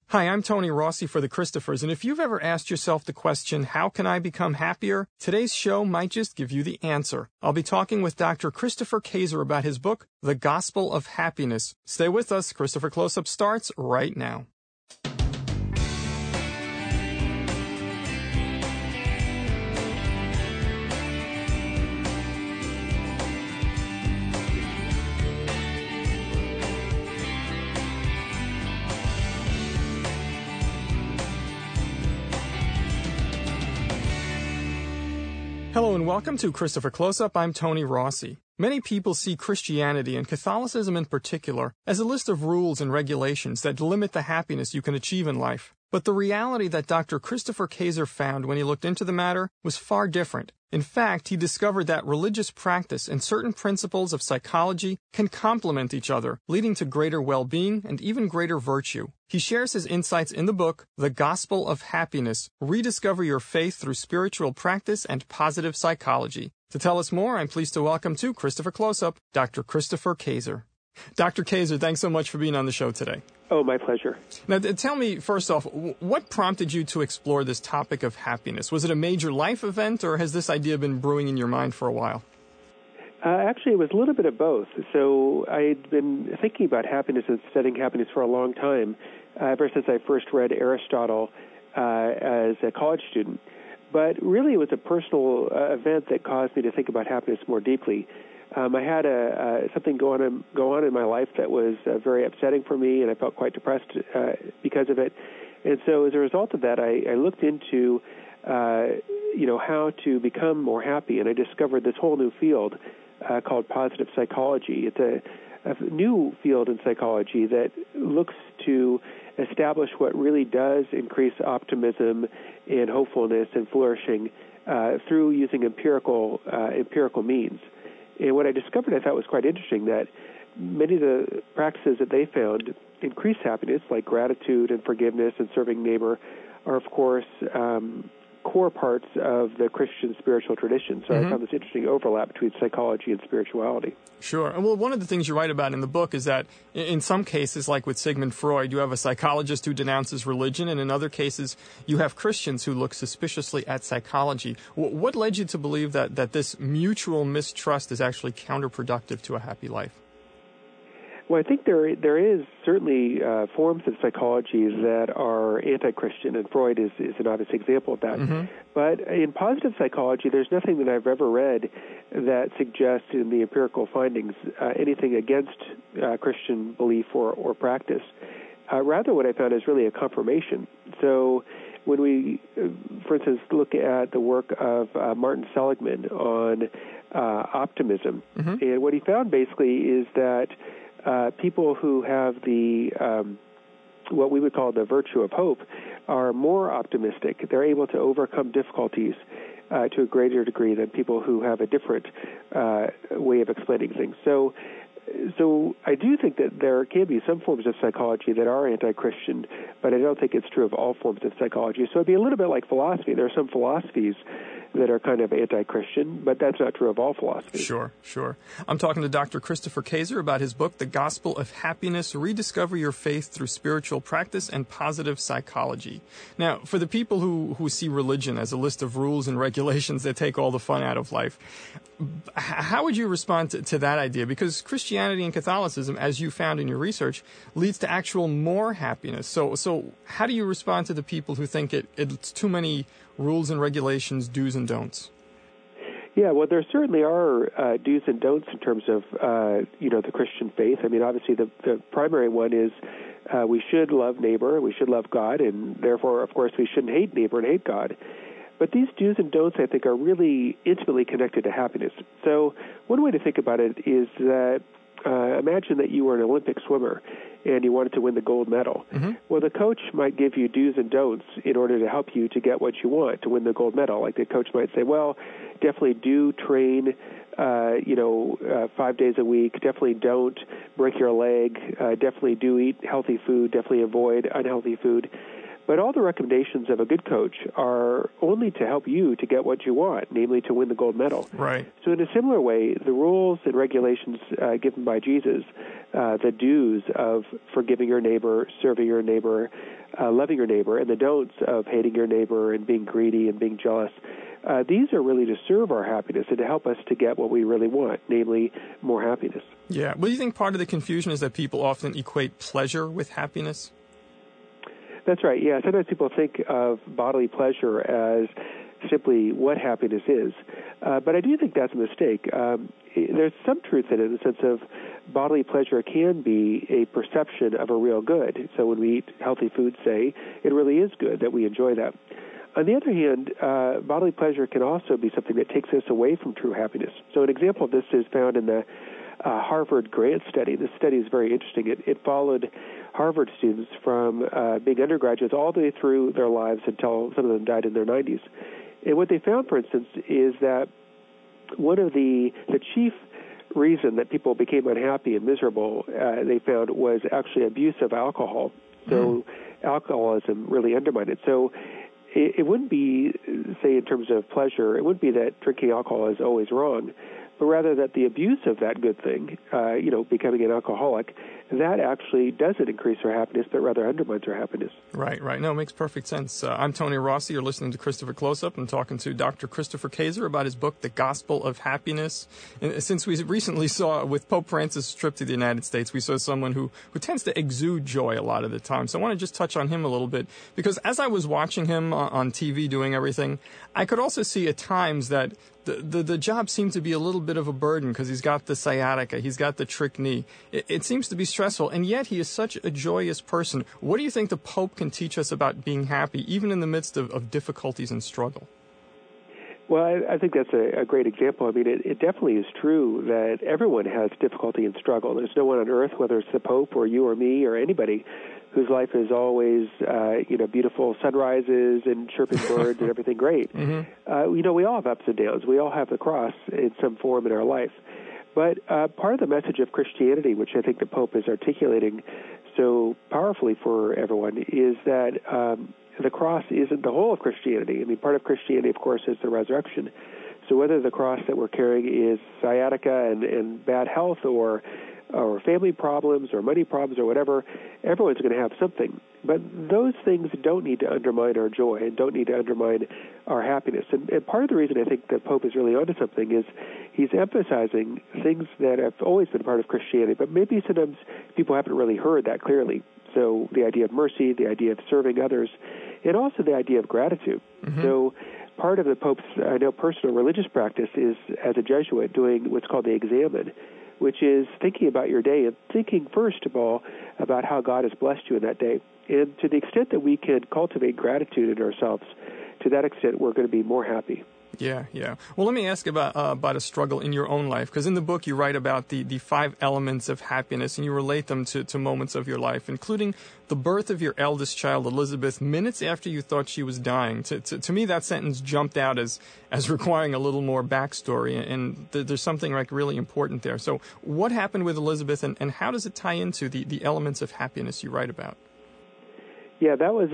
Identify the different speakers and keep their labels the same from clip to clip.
Speaker 1: Hi, I'm Tony Rossi for the Christophers, and if you've ever asked yourself the question, how can I become happier? Today's show might just give you the answer. I'll be talking with Dr. Christopher Kaczor about his book, The Gospel of Happiness. Stay with us. Christopher Close-Up starts right now. Hello and welcome to Christopher Close-Up. I'm Tony Rossi. Many people see Christianity, and Catholicism in particular, as a list of rules and regulations that limit the happiness you can achieve in life. But the reality that Dr. Christopher Kaczor found when he looked into the matter was far different. In fact, he discovered that religious practice and certain principles of psychology can complement each other, leading to greater well-being and even greater virtue. He shares his insights in the book, The Gospel of Happiness, Rediscover Your Faith Through Spiritual Practice and Positive Psychology. To tell us more, I'm pleased to welcome to Christopher Close-Up, Dr. Christopher Kaczor. Dr. Kaczor, thanks so much for being on the show today.
Speaker 2: Oh, my pleasure.
Speaker 1: Now, tell me, first off, what prompted you to explore this topic of happiness? Was it a major life event, or has this idea been brewing in your mind for a while?
Speaker 2: Actually, it was a little bit of both. So I'd been thinking about happiness and studying happiness for a long time, ever since I first read Aristotle as a college student. But really, it was a personal event that caused me to think about happiness more deeply. I had something go on in my life that was very upsetting for me, and I felt quite depressed because of it. And so, as a result of that, I looked into, how to become more happy, and I discovered this whole new field called positive psychology. It's a new field in psychology that looks to establish what really does increase optimism and hopefulness and flourishing through using empirical means. And what I discovered I thought was quite interesting, that many of the practices that they found increase happiness, like gratitude and forgiveness and serving neighbor, are, of course, core parts of the Christian spiritual tradition. So I found this interesting overlap between psychology and spirituality.
Speaker 1: Sure. And well, one of the things you write about in the book is that in some cases, like with Sigmund Freud, you have a psychologist who denounces religion, and in other cases, you have Christians who look suspiciously at psychology. What led you to believe that this mutual mistrust is actually counterproductive to a happy life?
Speaker 2: Well, I think there is certainly forms of psychology that are anti-Christian, and Freud is an obvious example of that. Mm-hmm. But in positive psychology, there's nothing that I've ever read that suggests in the empirical findings anything against Christian belief or practice. Rather, what I found is really a confirmation. So when we, for instance, look at the work of Martin Seligman on optimism, and what he found basically is that people who have the what we would call the virtue of hope are more optimistic. They're able to overcome difficulties to a greater degree than people who have a different way of explaining things. So I do think that there can be some forms of psychology that are anti-Christian, but I don't think it's true of all forms of psychology. So it'd be a little bit like philosophy. There are some philosophies that are kind of anti-Christian, but that's not true of all philosophy.
Speaker 1: Sure. I'm talking to Dr. Christopher Kaczor about his book, The Gospel of Happiness, Rediscover Your Faith Through Spiritual Practice and Positive Psychology. Now, for the people who see religion as a list of rules and regulations that take all the fun out of life, how would you respond to that idea? Because Christianity and Catholicism, as you found in your research, leads to actual more happiness. So how do you respond to the people who think it's too many rules and regulations, do's and don'ts?
Speaker 2: Yeah, well, there certainly are do's and don'ts in terms of, the Christian faith. I mean, obviously the primary one is we should love neighbor, we should love God, and therefore, of course, we shouldn't hate neighbor and hate God. But these do's and don'ts, I think, are really intimately connected to happiness. So one way to think about it is that imagine that you were an Olympic swimmer and you wanted to win the gold medal. Mm-hmm. Well, the coach might give you do's and don'ts in order to help you to get what you want, to win the gold medal. Like the coach might say, well, definitely do train 5 days a week. Definitely don't break your leg. Definitely do eat healthy food. Definitely avoid unhealthy food. But all the recommendations of a good coach are only to help you to get what you want, namely to win the gold medal.
Speaker 1: Right.
Speaker 2: So in a similar way, the rules and regulations given by Jesus, the do's of forgiving your neighbor, serving your neighbor, loving your neighbor, and the don'ts of hating your neighbor and being greedy and being jealous, these are really to serve our happiness and to help us to get what we really want, namely more happiness.
Speaker 1: Yeah. Well, do you think part of the confusion is that people often equate pleasure with happiness?
Speaker 2: That's right, yeah. Sometimes people think of bodily pleasure as simply what happiness is. But I do think that's a mistake. There's some truth in it in the sense of bodily pleasure can be a perception of a real good. So when we eat healthy food, say, it really is good that we enjoy that. On the other hand, bodily pleasure can also be something that takes us away from true happiness. So an example of this is found in the Harvard Grant study. This study is very interesting. It followed Harvard students from being undergraduates all the way through their lives until some of them died in their 90s. And what they found, for instance, is that one of the chief reason that people became unhappy and miserable, they found, was actually abuse of alcohol. So alcoholism really undermined it. So it wouldn't be, say, in terms of pleasure, it wouldn't be that drinking alcohol is always wrong, but rather that the abuse of that good thing, becoming an alcoholic, that actually doesn't increase our happiness, but rather undermines our happiness.
Speaker 1: Right. No, it makes perfect sense. I'm Tony Rossi. You're listening to Christopher Close-Up. I'm talking to Dr. Christopher Kaczor about his book, The Gospel of Happiness. And since we recently saw, with Pope Francis' trip to the United States, we saw someone who tends to exude joy a lot of the time. So I want to just touch on him a little bit, because as I was watching him on TV doing everything, I could also see at times that the job seemed to be a little bit of a burden because he's got the sciatica, he's got the trick knee. It seems to be stressful, and yet he is such a joyous person. What do you think the Pope can teach us about being happy, even in the midst of difficulties and struggle?
Speaker 2: Well, I think that's a great example. I mean, it definitely is true that everyone has difficulty and struggle. There's no one on earth, whether it's the Pope or you or me or anybody, whose life is always, beautiful sunrises and chirping birds and everything great. Mm-hmm. We all have ups and downs. We all have the cross in some form in our life. But part of the message of Christianity, which I think the Pope is articulating so powerfully for everyone, is that the cross isn't the whole of Christianity. I mean, part of Christianity, of course, is the resurrection. So whether the cross that we're carrying is sciatica and bad health or family problems or money problems or whatever, everyone's going to have something. But those things don't need to undermine our joy and don't need to undermine our happiness. And part of the reason I think the Pope is really onto something is he's emphasizing things that have always been part of Christianity, but maybe sometimes people haven't really heard that clearly. So the idea of mercy, the idea of serving others, and also the idea of gratitude. Mm-hmm. So part of the Pope's, personal religious practice is, as a Jesuit, doing what's called the Examen, which is thinking about your day and thinking, first of all, about how God has blessed you in that day. And to the extent that we can cultivate gratitude in ourselves, to that extent, we're going to be more happy.
Speaker 1: Yeah. Well, let me ask about a struggle in your own life, because in the book you write about the 5 elements of happiness, and you relate them to moments of your life, including the birth of your eldest child, Elizabeth, minutes after you thought she was dying. To me, that sentence jumped out as requiring a little more backstory, and there's something really important there. So what happened with Elizabeth, and how does it tie into the elements of happiness you write about?
Speaker 2: Yeah, that was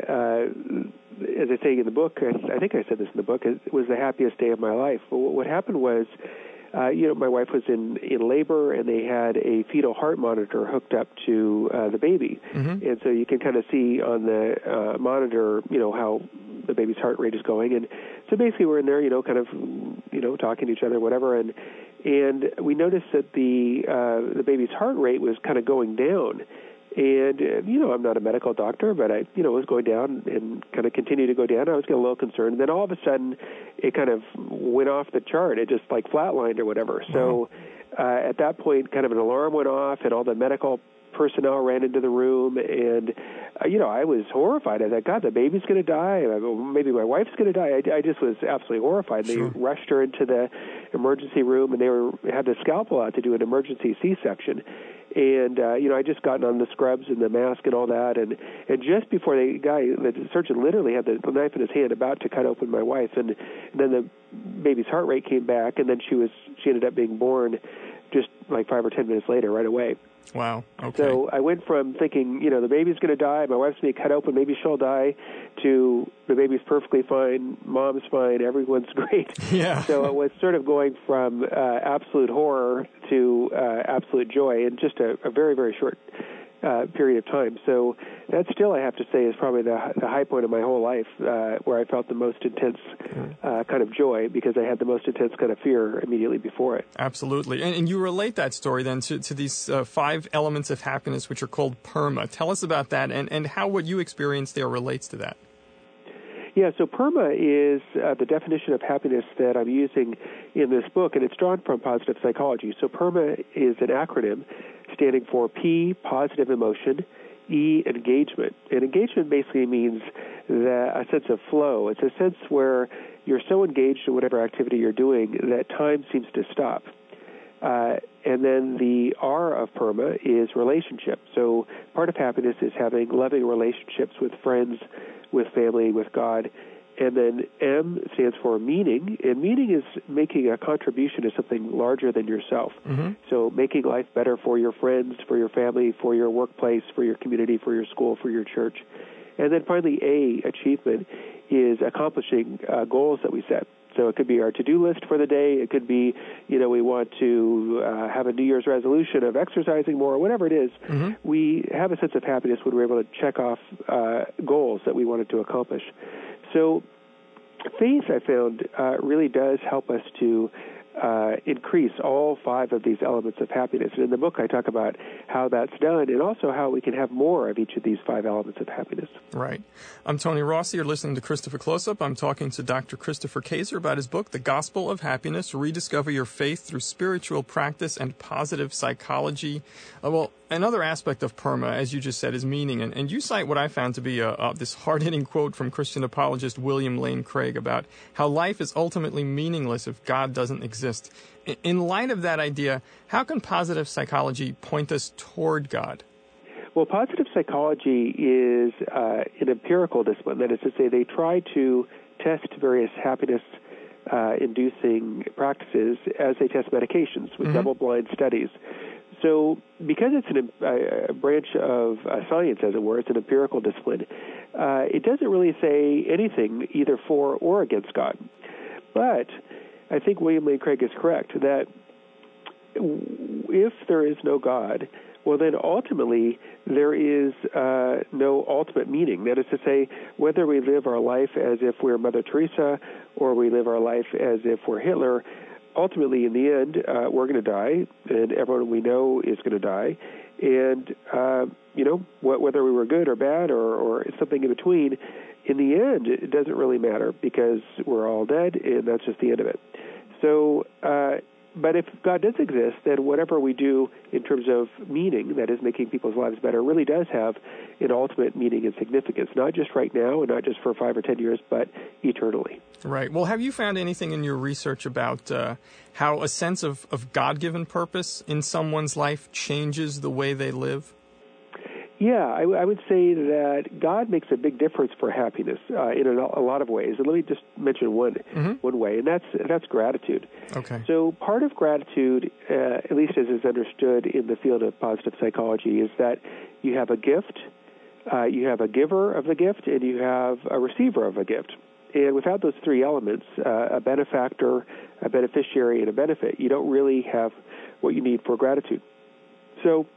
Speaker 2: as I say in the book, I think I said this in the book, it was the happiest day of my life. But what happened was, my wife was in labor, and they had a fetal heart monitor hooked up to the baby. Mm-hmm. And so you can kind of see on the monitor, how the baby's heart rate is going. And so basically we're in there, talking to each other, whatever. And we noticed that the baby's heart rate was kind of going down. And, I'm not a medical doctor, but I, was going down and kind of continued to go down. I was getting a little concerned. And then all of a sudden, it kind of went off the chart. It just flatlined or whatever. Mm-hmm. So at that point, kind of an alarm went off, and all the medical personnel ran into the room. And, I was horrified. I thought, God, the baby's going to die. Maybe my wife's going to die. I just was absolutely horrified. Sure. They rushed her into the emergency room, and they had the scalpel out to do an emergency C-section. And, I just gotten on the scrubs and the mask and all that. And just before the surgeon literally had the knife in his hand about to cut open my wife. And then the baby's heart rate came back, and then she ended up being born just like 5 or 10 minutes later, right away.
Speaker 1: Wow. Okay.
Speaker 2: So I went from thinking, the baby's going to die, my wife's going to cut open, maybe she'll die, to the baby's perfectly fine, mom's fine, everyone's great.
Speaker 1: Yeah.
Speaker 2: So it was sort of going from absolute horror to absolute joy in just a very, very short period of time. So that still, I have to say, is probably the high point of my whole life, where I felt the most intense kind of joy, because I had the most intense kind of fear immediately before it.
Speaker 1: Absolutely. And you relate that story then to these 5 elements of happiness, which are called PERMA. Tell us about that and how what you experienced there relates to that.
Speaker 2: Yeah, so PERMA is the definition of happiness that I'm using in this book, and it's drawn from positive psychology. So PERMA is an acronym standing for P, positive emotion, E, engagement. And engagement basically means a sense of flow. It's a sense where you're so engaged in whatever activity you're doing that time seems to stop. And then the R of PERMA is relationship. So part of happiness is having loving relationships with friends, with family, with God. And then M stands for meaning, and meaning is making a contribution to something larger than yourself. Mm-hmm. So making life better for your friends, for your family, for your workplace, for your community, for your school, for your church. And then finally, A, achievement, is accomplishing goals that we set. So it could be our to-do list for the day. It could be, we want to have a New Year's resolution of exercising more, whatever it is. Mm-hmm. We have a sense of happiness when we're able to check off goals that we wanted to accomplish. So faith, I found, really does help us to increase all 5 of these elements of happiness. And in the book, I talk about how that's done and also how we can have more of each of these 5 elements of happiness.
Speaker 1: Right. I'm Tony Rossi. You're listening to Christopher Close-Up. I'm talking to Dr. Christopher Kaczor about his book, The Gospel of Happiness, Rediscover Your Faith Through Spiritual Practice and Positive Psychology. Well, another aspect of PERMA, as you just said, is meaning. And you cite what I found to be this hard-hitting quote from Christian apologist William Lane Craig about how life is ultimately meaningless if God doesn't exist. In light of that idea, how can positive psychology point us toward God?
Speaker 2: Well, positive psychology is an empirical discipline. That is to say, they try to test various happiness-inducing practices as they test medications with double-blind studies. So because it's a branch of science, as it were, it's an empirical discipline, it doesn't really say anything either for or against God. But I think William Lane Craig is correct that if there is no God, well, then ultimately there is no ultimate meaning. That is to say, whether we live our life as if we're Mother Teresa or we live our life as if we're Hitler, ultimately, in the end, we're going to die, and everyone we know is going to die. And, whether we were good or bad or something in between, in the end, it doesn't really matter because we're all dead, and that's just the end of it. So, but if God does exist, then whatever we do in terms of meaning, that is making people's lives better, really does have an ultimate meaning and significance, not just right now and not just for 5 or 10 years, but eternally.
Speaker 1: Right. Well, have you found anything in your research about how a sense of God-given purpose in someone's life changes the way they live?
Speaker 2: Yeah, I would say that God makes a big difference for happiness in a lot of ways. And let me just mention one way, and that's gratitude. Okay. So part of gratitude, at least as is understood in the field of positive psychology, is that you have a gift, you have a giver of the gift, and you have a receiver of a gift. And without those 3 elements, a benefactor, a beneficiary, and a benefit, you don't really have what you need for gratitude. So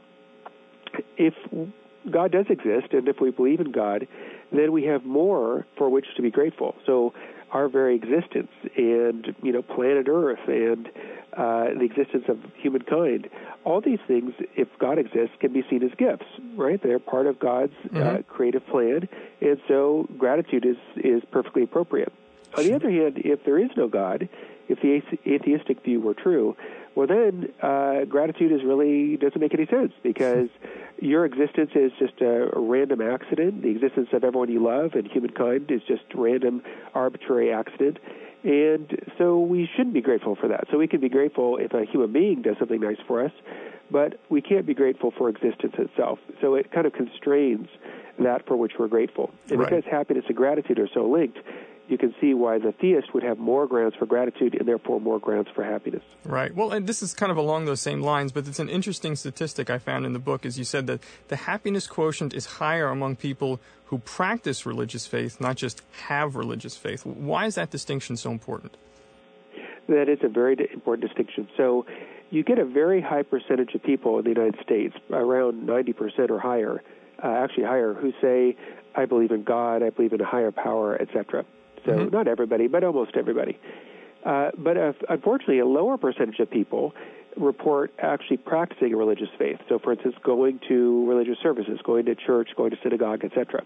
Speaker 2: if God does exist, and if we believe in God, then we have more for which to be grateful. So our very existence and, planet Earth and the existence of humankind, all these things, if God exists, can be seen as gifts, right? They're part of God's creative plan, and so gratitude is perfectly appropriate. On the other hand, if there is no God, if the atheistic view were true, well then gratitude doesn't make any sense because your existence is just a random accident. The existence of everyone you love and humankind is just random, arbitrary accident. And so we shouldn't be grateful for that. So we can be grateful if a human being does something nice for us, but we can't be grateful for existence itself. So it kind of constrains that for which we're grateful. And because happiness and gratitude are so linked, you can see why the theist would have more grounds for gratitude and therefore more grounds for happiness.
Speaker 1: Right. Well, and this is kind of along those same lines, but it's an interesting statistic I found in the book, as you said, that the happiness quotient is higher among people who practice religious faith, not just have religious faith. Why is that distinction so important?
Speaker 2: That is a very important distinction. So you get a very high percentage of people in the United States, around 90% or higher, actually higher, who say, I believe in God, I believe in a higher power, etc. So not everybody, but almost everybody. But unfortunately, a lower percentage of people report actually practicing a religious faith. So, for instance, going to religious services, going to church, going to synagogue, etc.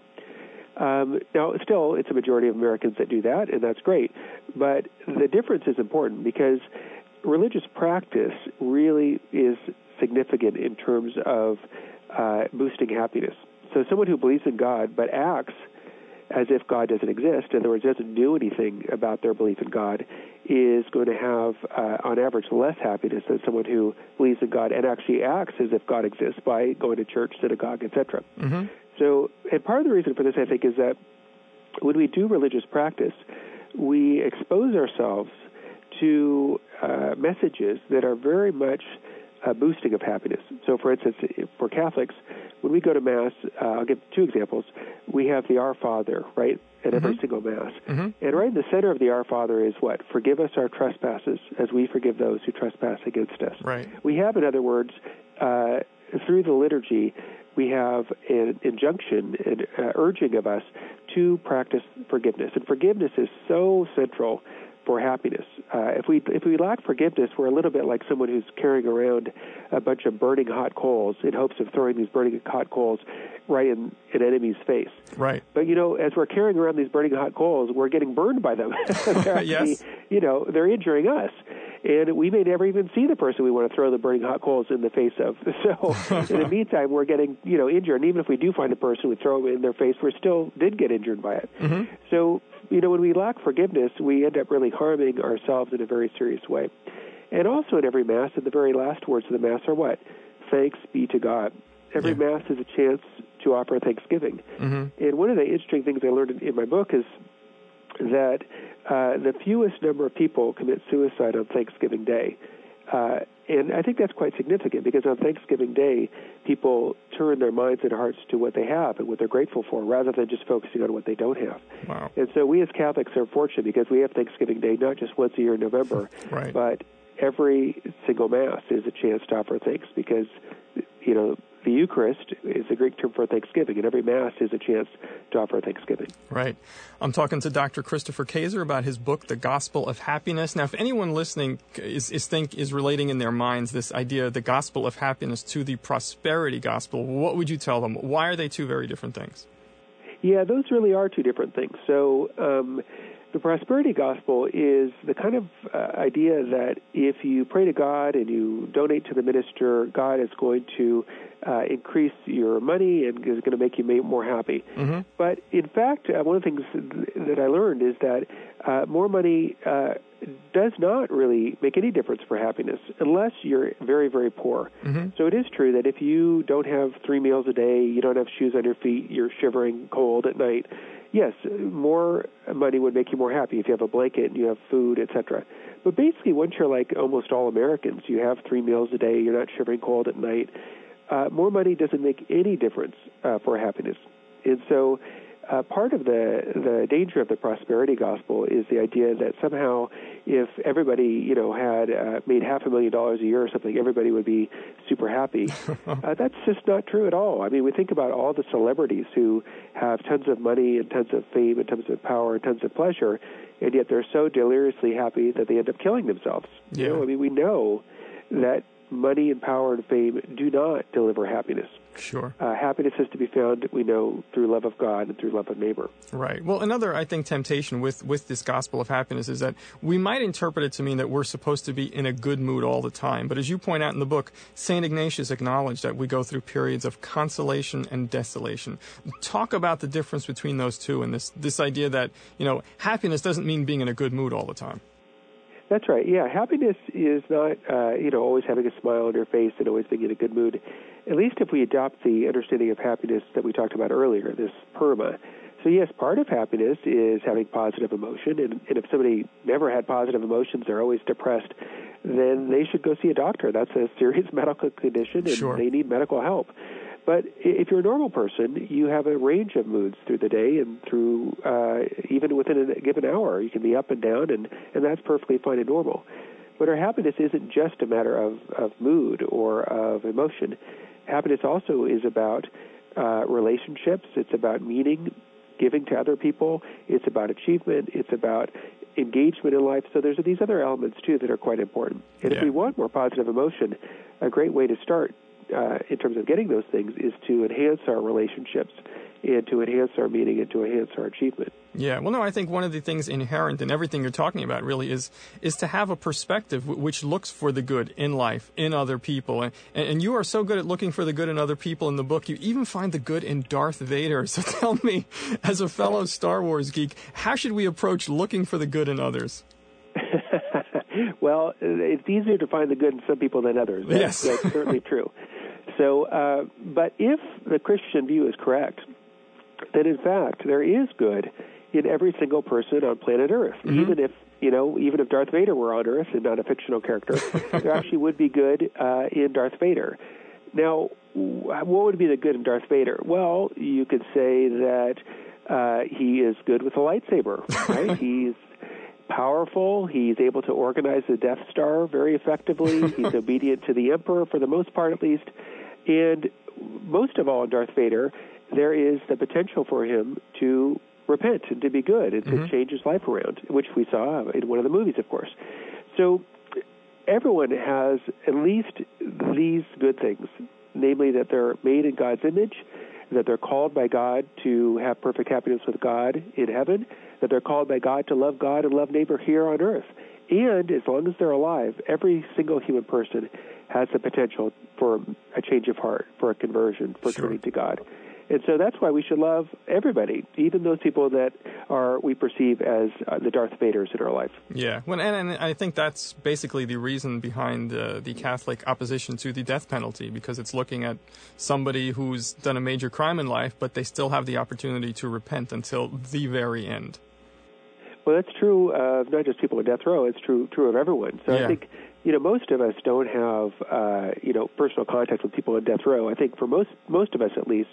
Speaker 2: Now, still, it's a majority of Americans that do that, and that's great. But the difference is important because religious practice really is significant in terms of boosting happiness. So someone who believes in God but acts as if God doesn't exist, in other words, doesn't do anything about their belief in God, is going to have, on average, less happiness than someone who believes in God and actually acts as if God exists by going to church, synagogue, etc. So, and part of the reason for this, I think, is that when we do religious practice, we expose ourselves to messages that are very much boosting of happiness. So, for instance, for Catholics, when we go to Mass, I'll give two examples. We have the Our Father, right, at every single Mass. And right in the center of the Our Father is what? Forgive us our trespasses as we forgive those who trespass against us.
Speaker 1: Right.
Speaker 2: We have, in other words, through the liturgy, we have an injunction, an urging of us to practice forgiveness. And forgiveness is so central for happiness. If we lack forgiveness, we're a little bit like someone who's carrying around a bunch of burning hot coals in hopes of throwing these burning hot coals right in an enemy's face.
Speaker 1: Right.
Speaker 2: But, as we're carrying around these burning hot coals, we're getting burned by them. They're actually,
Speaker 1: Yes.
Speaker 2: They're injuring us. And we may never even see the person we want to throw the burning hot coals in the face of. So in the meantime, we're getting, injured. And even if we do find a person, we throw them in their face, we still did get injured by it. So, when we lack forgiveness, we end up really harming ourselves in a very serious way. And also in every Mass, the very last words of the Mass are what? Thanks be to God. Every Mass is a chance to offer thanksgiving. And one of the interesting things I learned in my book is that the fewest number of people commit suicide on Thanksgiving Day. And I think that's quite significant because on Thanksgiving Day, people turn their minds and hearts to what they have and what they're grateful for rather than just focusing on what they don't have.
Speaker 1: Wow.
Speaker 2: And so we as Catholics are fortunate because we have Thanksgiving Day not just once a year in November,
Speaker 1: Right.
Speaker 2: but every single Mass is a chance to offer thanks because, the Eucharist is the Greek term for Thanksgiving, and every Mass is a chance to offer Thanksgiving.
Speaker 1: Right. I'm talking to Dr. Christopher Kaczor about his book, The Gospel of Happiness. Now, if anyone listening is relating in their minds this idea of the Gospel of Happiness to the prosperity gospel, what would you tell them? Why are they two very different things?
Speaker 2: Yeah, those really are two different things. So the prosperity gospel is the kind of idea that if you pray to God and you donate to the minister, God is going to increase your money and is going to make you more happy. But in fact, one of the things that I learned is that more money does not really make any difference for happiness unless you're very, very poor. So it is true that if you don't have 3 meals a day, you don't have shoes on your feet, you're shivering cold at night, yes, more money would make you more happy if you have a blanket and you have food, etc. But basically, once you're like almost all Americans, you have 3 meals a day, you're not shivering cold at night, more money doesn't make any difference for happiness. And so part of the danger of the prosperity gospel is the idea that somehow if everybody, had made $500,000 a year or something, everybody would be super happy. That's just not true at all. I mean, we think about all the celebrities who have tons of money and tons of fame and tons of power and tons of pleasure, and yet they're so deliriously happy that they end up killing themselves.
Speaker 1: Yeah.
Speaker 2: We know that money and power and fame do not deliver happiness.
Speaker 1: Sure.
Speaker 2: Happiness is to be found, we know, through love of God and through love of neighbor.
Speaker 1: Right. Well, another, I think, temptation with this gospel of happiness is that we might interpret it to mean that we're supposed to be in a good mood all the time. But as you point out in the book, St. Ignatius acknowledged that we go through periods of consolation and desolation. Talk about the difference between those two and this idea that, happiness doesn't mean being in a good mood all the time.
Speaker 2: That's right. Yeah, happiness is not, always having a smile on your face and always being in a good mood. At least if we adopt the understanding of happiness that we talked about earlier, this PERMA. So yes, part of happiness is having positive emotion, and if somebody never had positive emotions, they're always depressed, then they should go see a doctor. That's a serious medical condition, and they need medical help. But if you're a normal person, you have a range of moods through the day and through even within a given hour. You can be up and down, and that's perfectly fine and normal. But our happiness isn't just a matter of mood or of emotion. Happiness also is about relationships. It's about meaning, giving to other people. It's about achievement. It's about engagement in life. So there's these other elements, too, that are quite important. And if we want more positive emotion, a great way to start in terms of getting those things is to enhance our relationships and to enhance our meaning and to enhance our achievement.
Speaker 1: Yeah, well, no, I think one of the things inherent in everything you're talking about really is to have a perspective which looks for the good in life, in other people. And you are so good at looking for the good in other people in the book. You even find the good in Darth Vader. So tell me, as a fellow Star Wars geek, how should we approach looking for the good in others?
Speaker 2: Well, it's easier to find the good in some people than others. That's certainly true. So, but if the Christian view is correct, then in fact there is good in every single person on planet Earth. Even if Darth Vader were on Earth and not a fictional character, there actually would be good in Darth Vader. Now, what would be the good in Darth Vader? Well, you could say that he is good with a lightsaber, right? He's powerful. He's able to organize the Death Star very effectively. He's obedient to the Emperor for the most part, at least. And most of all, in Darth Vader, there is the potential for him to repent and to be good and to change his life around, which we saw in one of the movies, of course. So everyone has at least these good things, namely that they're made in God's image, that they're called by God to have perfect happiness with God in heaven, that they're called by God to love God and love neighbor here on earth. And as long as they're alive, every single human person has the potential for a change of heart, for a conversion, for turning to God. And so that's why we should love everybody, even those people that we perceive as the Darth Vaders in our life.
Speaker 1: Yeah, well, and I think that's basically the reason behind the Catholic opposition to the death penalty, because it's looking at somebody who's done a major crime in life, but they still have the opportunity to repent until the very end.
Speaker 2: Well, that's true of not just people in death row. It's true of everyone. So I think, most of us don't have, personal contact with people in death row. I think for most of us, at least,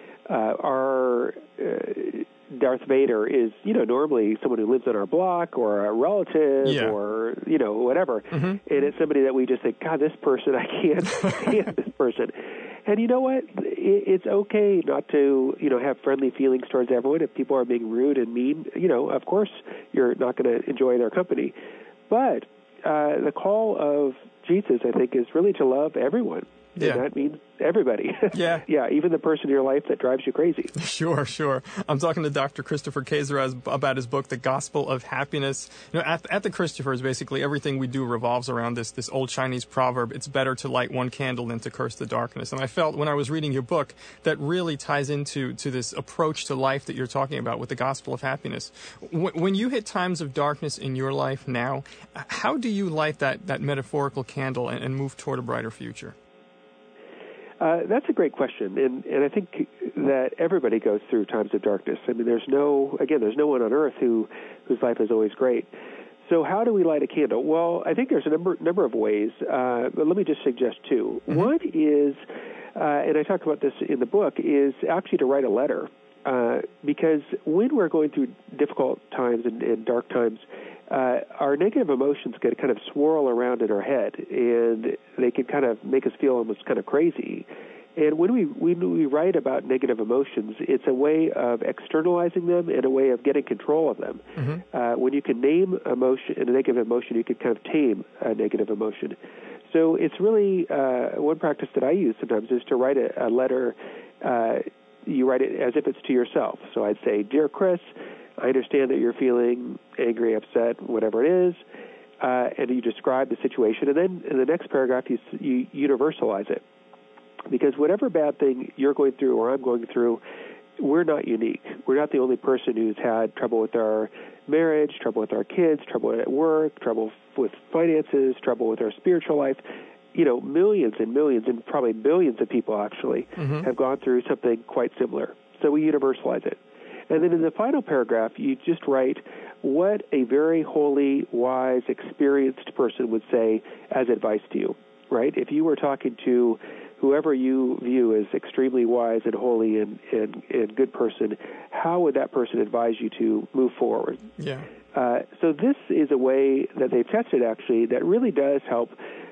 Speaker 2: our Darth Vader is, normally someone who lives on our block or a relative or, whatever. And it's somebody that we just think, God, this person, I can't stand this person. And you know what? It's okay not to, have friendly feelings towards everyone. If people are being rude and mean, of course you're not going to enjoy their company. But the call of Jesus, I think, is really to love everyone. And that means everybody. Yeah, even the person in your life that drives you crazy. Sure.
Speaker 1: I'm talking to Dr. Christopher Kaser about his book, The Gospel of Happiness. At the Christophers, basically everything we do revolves around this old Chinese proverb, it's better to light one candle than to curse the darkness. And I felt when I was reading your book, that really ties into this approach to life that you're talking about with the Gospel of Happiness. When you hit times of darkness in your life now, how do you light that metaphorical candle and move toward a brighter future?
Speaker 2: That's a great question, and I think that everybody goes through times of darkness. I mean, there's no one on earth whose life is always great. So how do we light a candle? Well, I think there's a number of ways, but let me just suggest two. One is, and I talk about this in the book, is actually to write a letter, because when we're going through difficult times and dark times, our negative emotions can kind of swirl around in our head, and they can kind of make us feel almost kind of crazy. And when we write about negative emotions, it's a way of externalizing them and a way of getting control of them. When you can name a negative emotion, you can kind of tame a negative emotion. So it's really one practice that I use sometimes is to write a letter. You write it as if it's to yourself. So I'd say, Dear Chris, I understand that you're feeling angry, upset, whatever it is, and you describe the situation. And then in the next paragraph, you universalize it. Because whatever bad thing you're going through or I'm going through, we're not unique. We're not the only person who's had trouble with our marriage, trouble with our kids, trouble at work, trouble with finances, trouble with our spiritual life. Millions and millions and probably billions of people actually have gone through something quite similar. So we universalize it. And then in the final paragraph, you just write what a very holy, wise, experienced person would say as advice to you, right? If you were talking to whoever you view as extremely wise and holy and good person, how would that person advise you to move forward?
Speaker 1: Yeah.
Speaker 2: So this is a way that they've tested, actually, that really does help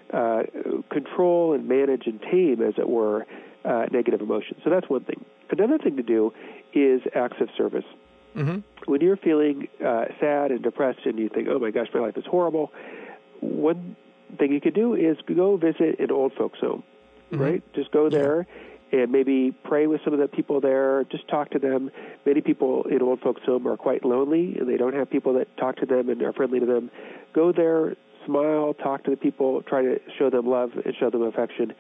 Speaker 2: control and manage and tame, as it were, negative emotions. So that's one thing. Another thing to do is acts of service.
Speaker 1: Mm-hmm.
Speaker 2: When you're feeling sad and depressed and you think, oh my gosh, my life is horrible, one thing you could do is go visit an old folks home, right? Just go there and maybe pray with some of the people there, just talk to them. Many people in old folks home are quite lonely and they don't have people that talk to them and are friendly to them. Go there, smile, talk to the people, try to show them love and show them affection.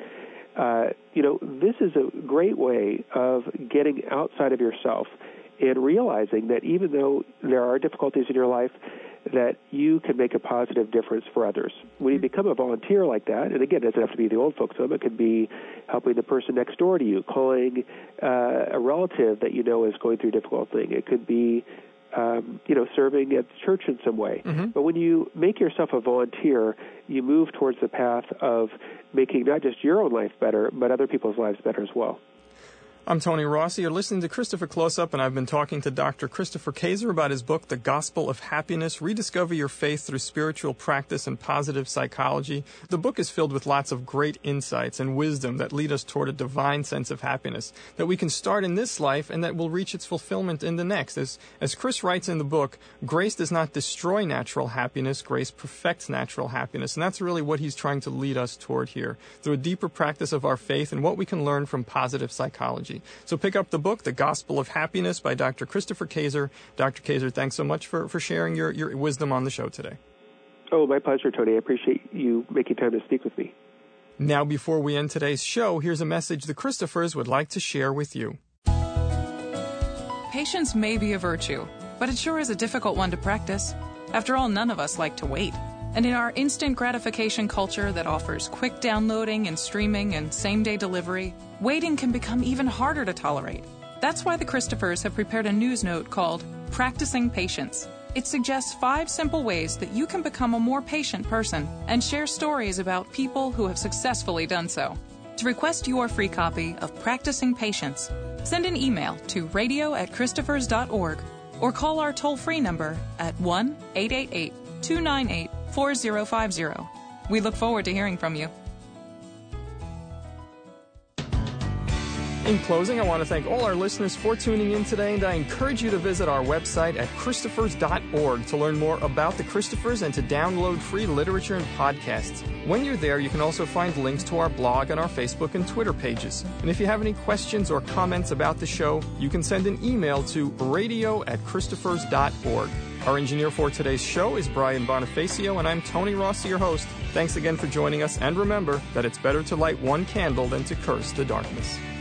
Speaker 2: This is a great way of getting outside of yourself and realizing that even though there are difficulties in your life, that you can make a positive difference for others. When you become a volunteer like that, and again, it doesn't have to be the old folks home, it could be helping the person next door to you, calling a relative that you know is going through a difficult thing. It could be serving at church in some way. Mm-hmm. But when you make yourself a volunteer, you move towards the path of making not just your own life better, but other people's lives better as well.
Speaker 1: I'm Tony Rossi. You're listening to Christopher Close-Up, and I've been talking to Dr. Christopher Kaczor about his book, The Gospel of Happiness, Rediscover Your Faith Through Spiritual Practice and Positive Psychology. The book is filled with lots of great insights and wisdom that lead us toward a divine sense of happiness that we can start in this life and that will reach its fulfillment in the next. As Chris writes in the book, grace does not destroy natural happiness, grace perfects natural happiness. And that's really what he's trying to lead us toward here, through a deeper practice of our faith and what we can learn from positive psychology. So pick up the book, The Gospel of Happiness by Dr. Christopher Kaczor. Dr. Kaczor, thanks so much for sharing your wisdom on the show today.
Speaker 2: Oh, my pleasure, Tony. I appreciate you making time to speak with me.
Speaker 1: Now, before we end today's show, here's a message the Christophers would like to share with you.
Speaker 3: Patience may be a virtue, but it sure is a difficult one to practice. After all, none of us like to wait. And in our instant gratification culture that offers quick downloading and streaming and same-day delivery, waiting can become even harder to tolerate. That's why the Christophers have prepared a news note called Practicing Patience. It suggests 5 simple ways that you can become a more patient person and share stories about people who have successfully done so. To request your free copy of Practicing Patience, send an email to radio@christophers.org or call our toll-free number at 1-888-298-4050. We look forward to hearing from you.
Speaker 1: In closing, I want to thank all our listeners for tuning in today, and I encourage you to visit our website at christophers.org to learn more about the Christophers and to download free literature and podcasts. When you're there, you can also find links to our blog and our Facebook and Twitter pages. And if you have any questions or comments about the show, you can send an email to radio@christophers.org. Our engineer for today's show is Brian Bonifacio, and I'm Tony Rossi, your host. Thanks again for joining us, and remember that it's better to light one candle than to curse the darkness.